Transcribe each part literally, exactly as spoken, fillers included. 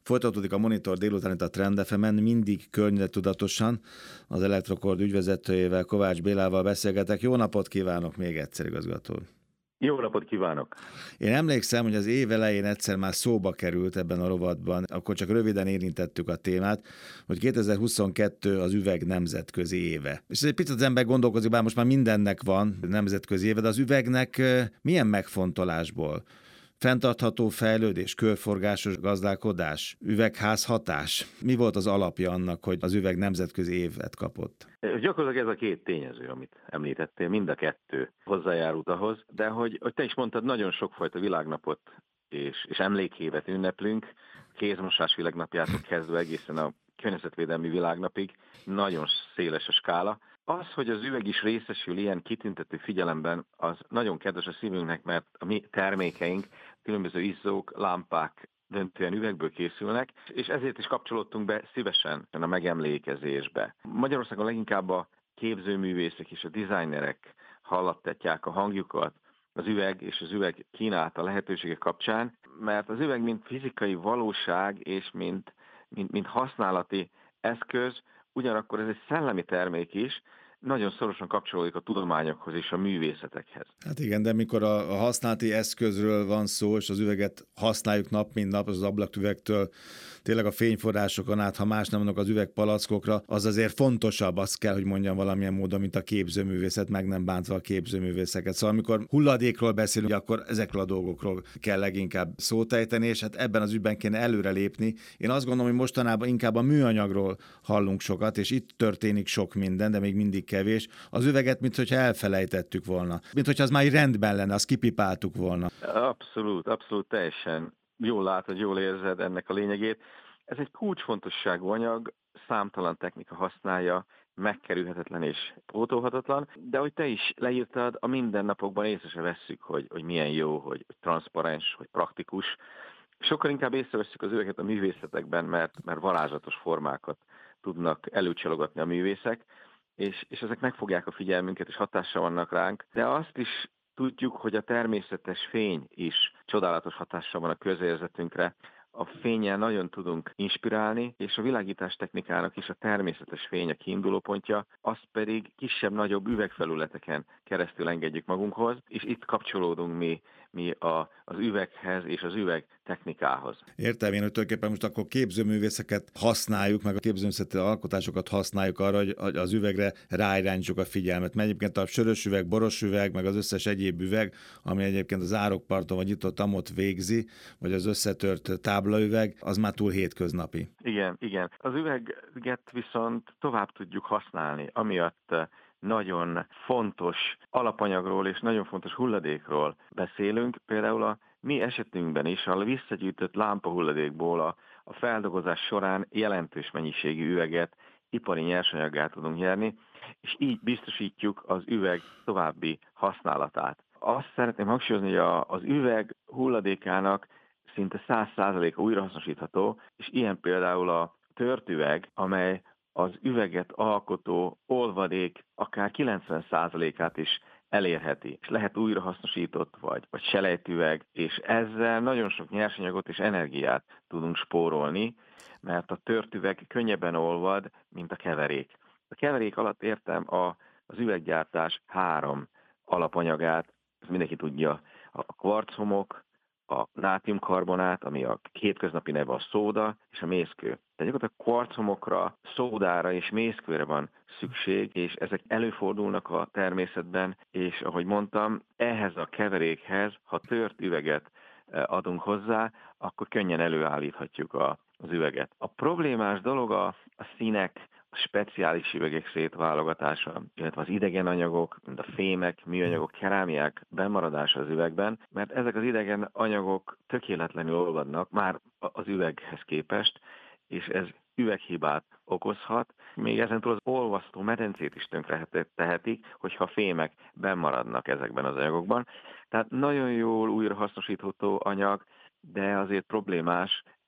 Folytatódik a Monitor délután itt a Trend ef emen, mindig környezettudatosan. Az Elektrokord ügyvezetőjével, Kovács Bélával beszélgetek. Jó napot kívánok még egyszer, igazgató úr! Jó napot kívánok! Én emlékszem, hogy az év elején egyszer már szóba került ebben a rovatban, akkor csak röviden érintettük a témát, hogy kétezer-huszonkettő az üveg nemzetközi éve. És ez egy picit az ember gondolkozik, bár most már mindennek van nemzetközi éve, de az üvegnek milyen megfontolásból? Fenntartható fejlődés, körforgásos gazdálkodás, üvegházhatás. Mi volt az alapja annak, hogy az üveg nemzetközi évet kapott? Gyakorlatilag ez a két tényező, amit említettél, mind a kettő hozzájárult ahhoz, de hogy, hogy te is mondtad, nagyon sokfajta világnapot és, és emlékévet ünneplünk, kézmosás világnapjától kezdve egészen a környezetvédelmi világnapig, nagyon széles a skála. Az, hogy az üveg is részesül ilyen kitüntető figyelemben, az nagyon kedves a szívünknek, mert a mi termékeink, különböző izzók, lámpák döntően üvegből készülnek, és ezért is kapcsolódtunk be szívesen a megemlékezésbe. Magyarországon leginkább a képzőművészek és a designerek hallattatják a hangjukat az üveg és az üveg kínálta lehetőségek kapcsán, mert az üveg mint fizikai valóság és mint, mint, mint használati eszköz, ugyanakkor ez egy szellemi termék is, nagyon szorosan kapcsolódik a tudományokhoz és a művészetekhez. Hát igen, de mikor a, a használati eszközről van szó, és az üveget használjuk nap, mint nap, az ablaküvegtől tényleg a fényforrásokon át, ha más nem mondok az üvegpalackokra, az azért fontosabb, azt kell, hogy mondjam valamilyen módon, mint a képzőművészet, meg nem bántva a képzőművészeket. Szóval amikor hulladékról beszélünk, akkor ezekről a dolgokról kell leginkább szót ejteni, és hát ebben az ügyben kéne előrelépni. Én azt gondolom, hogy mostanában inkább a műanyagról hallunk sokat, és itt történik sok minden, de még mindig kevés. Az üveget, mintha elfelejtettük volna. Mint hogyha az már rendben lenne, azt kipipáltuk volna. Abszolút, abszolút teljesen jól látod, jól érzed ennek a lényegét. Ez egy kulcsfontosságú anyag, számtalan technika használja, megkerülhetetlen és pótolhatatlan, de hogy te is leírtad, a mindennapokban észre se vesszük, hogy, hogy milyen jó, hogy transzparens, hogy praktikus. Sokkal inkább észrevesszük az üveget a művészetekben, mert, mert varázslatos formákat tudnak előcsalogatni a művészek, és, és ezek megfogják a figyelmünket, és hatással vannak ránk, de azt is tudjuk, hogy a természetes fény is csodálatos hatással van a közérzetünkre. A fénnyel nagyon tudunk inspirálni, és a világítás technikának is a természetes fény a kiindulópontja, azt pedig kisebb-nagyobb üvegfelületeken keresztül engedjük magunkhoz, és itt kapcsolódunk mi, mi a, az üveghez és az üveg technikához. Értem én, hogy tulajdonképpen most akkor képzőművészeket használjuk, meg a képzőművészeti alkotásokat használjuk arra, hogy az üvegre ráirányítsuk a figyelmet. Mert egyébként a sörös üveg, boros üveg, meg az összes egyéb üveg, ami egyébként az árokparton vagy itt ott amott végzi, vagy az összetört táblaüveg, az már túl hétköznapi. Igen, igen. Az üveget viszont tovább tudjuk használni, amiatt nagyon fontos alapanyagról és nagyon fontos hulladékról beszélünk. Például a mi esetünkben is a visszagyűjtött lámpahulladékból a, a feldolgozás során jelentős mennyiségű üveget, ipari nyersanyaggá tudunk nyerni, és így biztosítjuk az üveg további használatát. Azt szeretném hangsúlyozni, hogy a, az üveg hulladékának szinte száz százaléka újrahasznosítható, és ilyen például a tört üveg, amely az üveget alkotó olvadék akár kilencven százalékát is elérheti, és lehet újrahasznosított vagy, vagy selejtüveg, és ezzel nagyon sok nyersanyagot és energiát tudunk spórolni, mert a tört üveg könnyebben olvad, mint a keverék. A keverék alatt értem a, az üveggyártás három alapanyagát, ezt mindenki tudja, a kvarchomok, a nátriumkarbonát, ami a hétköznapi neve a szóda, és a mészkő. Tehát gyakorlatilag kvarchomokra, szódára és mészkőre van szükség, és ezek előfordulnak a természetben, és ahogy mondtam, ehhez a keverékhez, ha tört üveget adunk hozzá, akkor könnyen előállíthatjuk a, az üveget. A problémás dolog a, a színek, a speciális üvegek szétválogatása, illetve az idegen anyagok, mint a fémek, műanyagok, kerámiák bennmaradása az üvegben, mert ezek az idegen anyagok tökéletlenül olvadnak már az üveghez képest, és ez üveghibát okozhat, még ezentúl az olvasztó medencét is tönkre tehetik, hogyha fémek bennmaradnak ezekben az anyagokban. Tehát nagyon jól újrahasznosítható anyag, de azért problémás,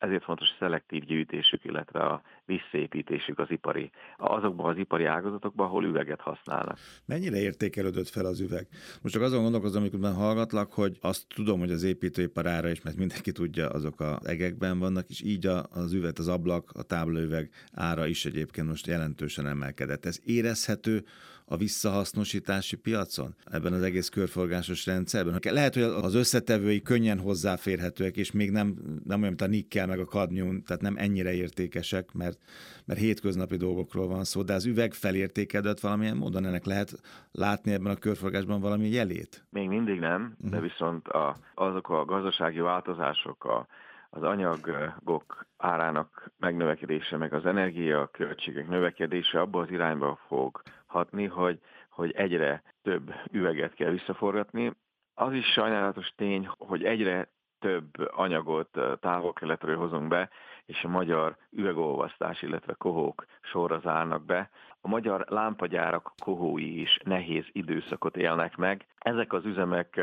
ezért fontos a szelektív gyűjtésük, illetve a visszaépítésük az ipari, azokban az ipari ágazatokban, ahol üveget használnak. Mennyire értékelődött fel az üveg? Most csak azon gondolkozom, amikor hallgatlak, hogy azt tudom, hogy az építőipar ára is, mert mindenki tudja, azok az egekben vannak, és így az üveg, az ablak, a táblaüveg ára is egyébként most jelentősen emelkedett. Ez érezhető a visszahasznosítási piacon, ebben az egész körforgásos rendszerben? Lehet, hogy az összetevői könnyen hozzáférhetőek, és még nem, nem olyan, mint a nikkel meg a kadmium, tehát nem ennyire értékesek, mert, mert hétköznapi dolgokról van szó, de az üveg felértékelődött valamilyen módon, ennek lehet látni ebben a körforgásban valami jelét? Még mindig nem, de viszont a, azok a gazdasági változások, a, az anyagok árának megnövekedése, meg az energiaköltségek növekedése abba az irányba fog hatni, hogy, hogy egyre több üveget kell visszaforgatni. Az is sajnálatos tény, hogy egyre több anyagot távol-keletről hozunk be, és a magyar üvegolvasztás, illetve kohók sorra zárnak be. A magyar lámpagyárak kohói is nehéz időszakot élnek meg. Ezek az üzemek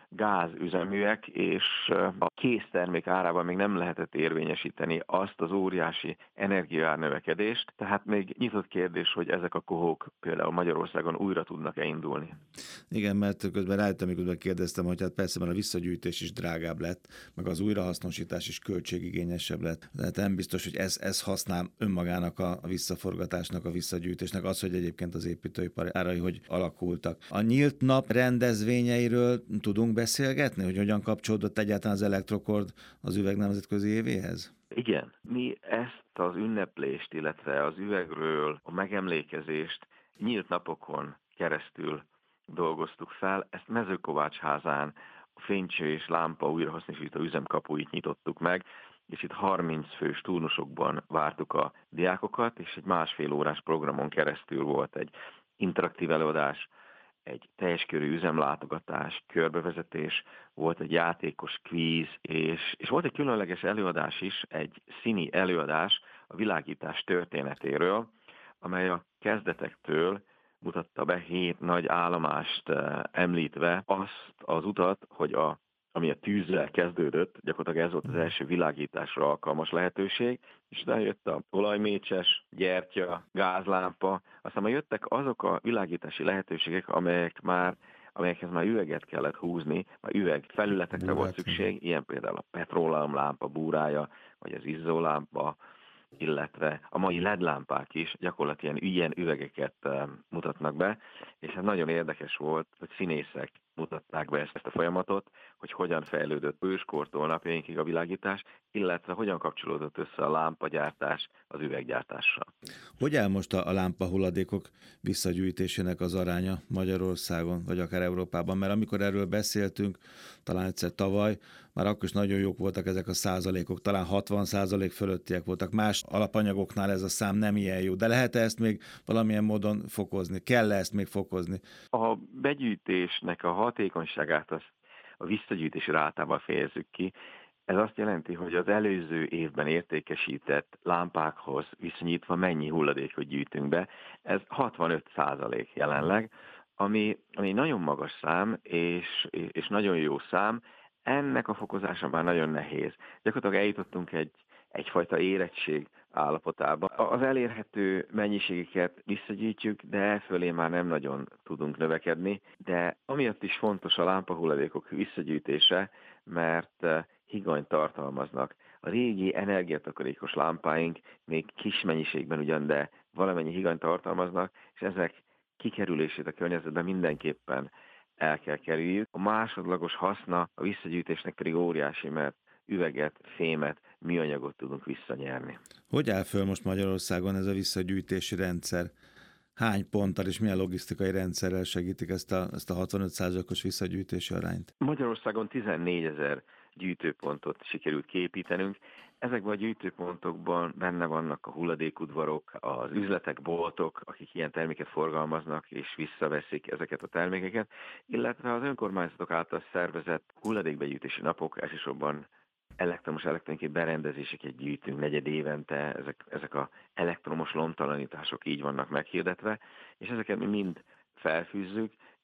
gázüzeműek, és a késztermék árában még nem lehetett érvényesíteni azt az óriási energiaárnövekedést, tehát még nyitott kérdés, hogy ezek a kohók például Magyarországon újra tudnak-e indulni. Igen, mert közben rájöttem, miközben kérdeztem, hogy hát persze, mert a visszagyűjtés is drágább lett, meg az újrahasznosítás is költségigényesebb lett. Tehát nem biztos, hogy ez, ez használ önmagának a, a visszaforgatásnak, a visszagyűjtésnek, az, hogy egyébként az építőipar árai hogy alakultak. A nyílt nap rendezvényeiről tudunk beszélgetni, hogy hogyan kapcsolódott egyáltalán az Elektrokord az üveg nemzetközi évéhez? Igen, mi ezt az ünneplést, illetve az üvegről a megemlékezést nyílt napokon keresztül dolgoztuk fel. Ezt Mezőkovácsházán a fénycső és lámpa újrahasznosító üzemkapuit nyitottuk meg, és itt harminc fős turnusokban vártuk a diákokat, és egy másfél órás programon keresztül volt egy interaktív előadás, egy teljes körű üzemlátogatás, körbevezetés, volt egy játékos kvíz, és, és volt egy különleges előadás is, egy színi előadás a világítás történetéről, amely a kezdetektől mutatta be hét nagy állomást említve azt az utat, hogy a ami a tűzzel kezdődött, gyakorlatilag ez volt az első világításra alkalmas lehetőség, és utána jött a olajmécses, gyertya, gázlámpa, aztán már jöttek azok a világítási lehetőségek, amelyek már amelyekhez már üveget kellett húzni, már üveg felületekre volt szükség, ilyen például a petróleumlámpa búrája, vagy az izzólámpa, illetve a mai el é dé lámpák is gyakorlatilag ilyen üvegeket mutatnak be, és hát nagyon érdekes volt, hogy színészek mutatták be ezt a folyamatot, hogy hogyan fejlődött őskortól napjainkig a világítás, illetve hogyan kapcsolódott össze a lámpagyártás az üveggyártással. Hogy áll most a, a lámpahulladékok visszagyűjtésének az aránya Magyarországon, vagy akár Európában? Mert amikor erről beszéltünk, talán egyszer tavaly, már akkor is nagyon jók voltak ezek a százalékok, talán hatvan százalék fölöttiek voltak. Más alapanyagoknál ez a szám nem ilyen jó, de lehet ezt még valamilyen módon fokozni? Kell ezt még fokozni? A begyűjtésnek a hatékonyságát azt a visszagyűjtési rátával fejezzük ki. Ez azt jelenti, hogy az előző évben értékesített lámpákhoz viszonyítva mennyi hulladékot gyűjtünk be. Ez hatvanöt százalék jelenleg, ami, ami nagyon magas szám, és, és nagyon jó szám. Ennek a fokozása már nagyon nehéz. Gyakorlatilag eljutottunk egy, egyfajta érettség állapotába. Az elérhető mennyiségeket visszagyűjtjük, de fölé már nem nagyon tudunk növekedni, de amiatt is fontos a lámpahulladékok visszagyűjtése, mert higanyt tartalmaznak. A régi energiatakarékos lámpáink még kis mennyiségben ugyan, de valamennyi higanyt tartalmaznak, és ezek kikerülését a környezetben mindenképpen el kell kerüljük. A másodlagos haszna a visszagyűjtésnek pedig óriási, mert üveget, fémet, műanyagot tudunk visszanyerni. Hogy áll föl most Magyarországon ez a visszagyűjtési rendszer? Hány ponttal és milyen logisztikai rendszerrel segítik ezt a, ezt a hatvanöt százalékos visszagyűjtési arányt? Magyarországon tizennégyezer gyűjtőpontot sikerült kiépítenünk. Ezekben a gyűjtőpontokban benne vannak a hulladékudvarok, az üzletek, boltok, akik ilyen terméket forgalmaznak és visszaveszik ezeket a termékeket, illetve az önkormányzatok által szervezett hulladékbegyűjtési napok, elsősorban elektromos elektronikai berendezéseket gyűjtünk negyed évente, ezek, ezek a elektromos lomtalanítások így vannak meghirdetve, és ezeket mi mind felfűzzük,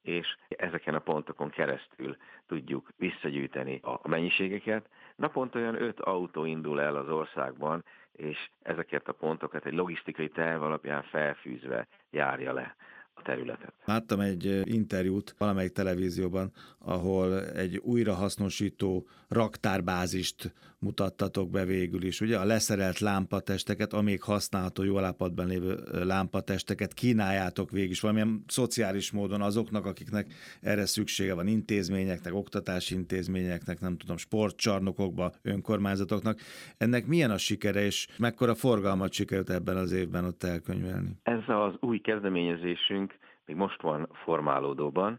és ezeken a pontokon keresztül tudjuk visszagyűjteni a mennyiségeket. Naponta olyan öt autó indul el az országban, és ezeket a pontokat egy logisztikai terv alapján felfűzve járja le a területet. Láttam egy interjút valamelyik televízióban, ahol egy újrahasznosító raktárbázist mutattatok be végül is. Ugye a leszerelt lámpatesteket, amíg használható, jó állapotban lévő lámpatesteket kínáljátok végig is valamilyen szociális módon azoknak, akiknek erre szüksége van, intézményeknek, oktatási intézményeknek, nem tudom, sportcsarnokokba, önkormányzatoknak. Ennek milyen a sikere, és mekkora forgalmat sikerült ebben az évben ott elkönyvelni? Ez az új kezdeményezésünk még most van formálódóban.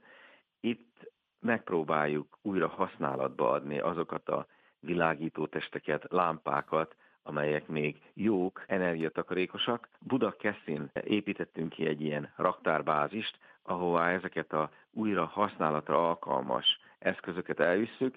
Itt megpróbáljuk újra használatba adni azokat a világító testeket, lámpákat, amelyek még jók, energiatakarékosak. Budakeszin építettünk ki egy ilyen raktárbázist, ahová ezeket a újra használatra alkalmas eszközöket elvisszük.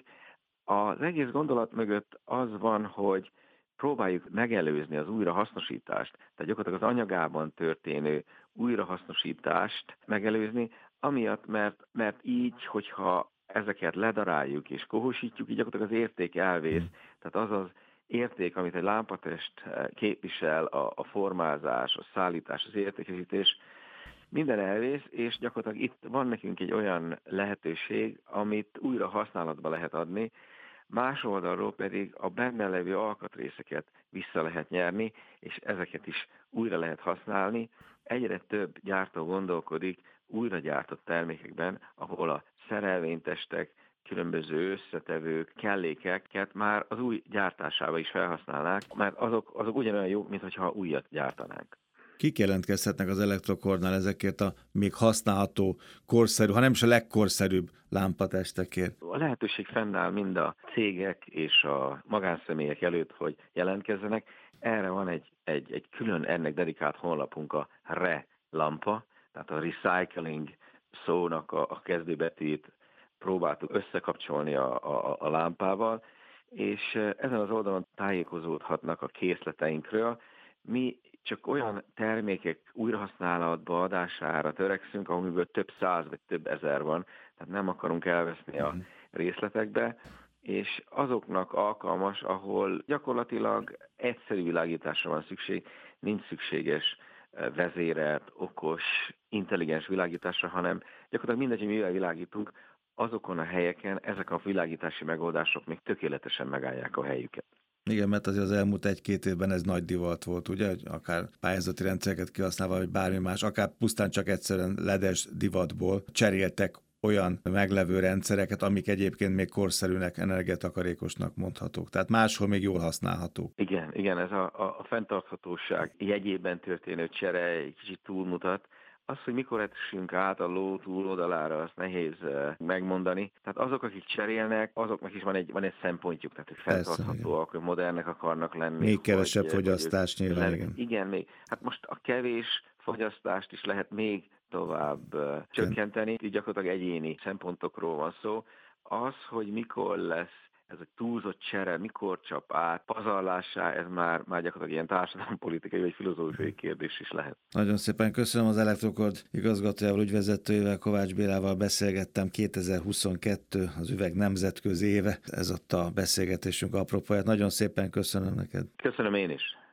Az egész gondolat mögött az van, hogy próbáljuk megelőzni az újrahasznosítást, tehát gyakorlatilag az anyagában történő újrahasznosítást megelőzni, amiatt, mert, mert így, hogyha ezeket ledaráljuk és kohosítjuk, így gyakorlatilag az érték elvész. Tehát az az érték, amit egy lámpatest képvisel, a, a formázás, a szállítás, az értékesítés, minden elvész, és gyakorlatilag itt van nekünk egy olyan lehetőség, amit újra használatba lehet adni, más oldalról pedig a benne levő alkatrészeket vissza lehet nyerni, és ezeket is újra lehet használni. Egyre több gyártó gondolkodik újra gyártott termékekben, ahol a szerelvénytestek, különböző összetevők, kellékeket már az új gyártásába is felhasználnák, mert azok, azok ugyanolyan jók, mintha újat gyártanánk. Kik jelentkezhetnek az Elektrokornál ezekért a még használható, korszerű, ha nem is a legkorszerűbb lámpatestekért? A lehetőség fennáll mind a cégek és a magánszemélyek előtt, hogy jelentkezzenek. Erre van egy, egy, egy külön ennek dedikált honlapunk, a RE lampa, tehát a recycling szónak a, a kezdőbetűjét próbáltuk összekapcsolni a, a, a lámpával, és ezen az oldalon tájékozódhatnak a készleteinkről. Mi csak olyan termékek újrahasználatba adására törekszünk, amiből több száz vagy több ezer van, tehát nem akarunk elveszni a részletekbe, és azoknak alkalmas, ahol gyakorlatilag egyszerű világításra van szükség, nincs szükséges vezérelt, okos, intelligens világításra, hanem gyakorlatilag mindegy, hogy mivel világítunk, azokon a helyeken ezek a világítási megoldások még tökéletesen megállják a helyüket. Igen, mert azért az elmúlt egy-két évben ez nagy divat volt, ugye, hogy akár pályázati rendszereket kihasználva, vagy bármi más, akár pusztán csak egyszerűen ledes divatból cseréltek olyan meglevő rendszereket, amik egyébként még korszerűnek, energiatakarékosnak mondhatók. Tehát máshol még jól használhatók. Igen, igen, ez a, a, a fenntarthatóság jegyében történő csere egy kicsit túlmutat. Az, hogy mikor esünk át a ló túloldalára, azt nehéz megmondani. Tehát azok, akik cserélnek, azoknak is van egy, van egy szempontjuk, tehát hogy fenntarthatóak, hogy modernek akarnak lenni. Még kevesebb hogy, fogyasztás hogy nyilván, igen. Igen, még. Hát most a kevés fogyasztást is lehet még tovább uh, csökkenteni. Így gyakorlatilag egyéni szempontokról van szó. Az, hogy mikor lesz ez a túlzott csere, mikor csap át, pazarlássá, ez már, már gyakorlatilag ilyen társadalompolitikai vagy filozófiai kérdés is lehet. Nagyon szépen köszönöm. Az Elektrokord igazgatójával, ügyvezetőjével, Kovács Bélával beszélgettem. kétezer-huszonkettő az üveg nemzetközi éve. Ez ott a beszélgetésünk apropóját. Nagyon szépen köszönöm neked. Köszönöm én is.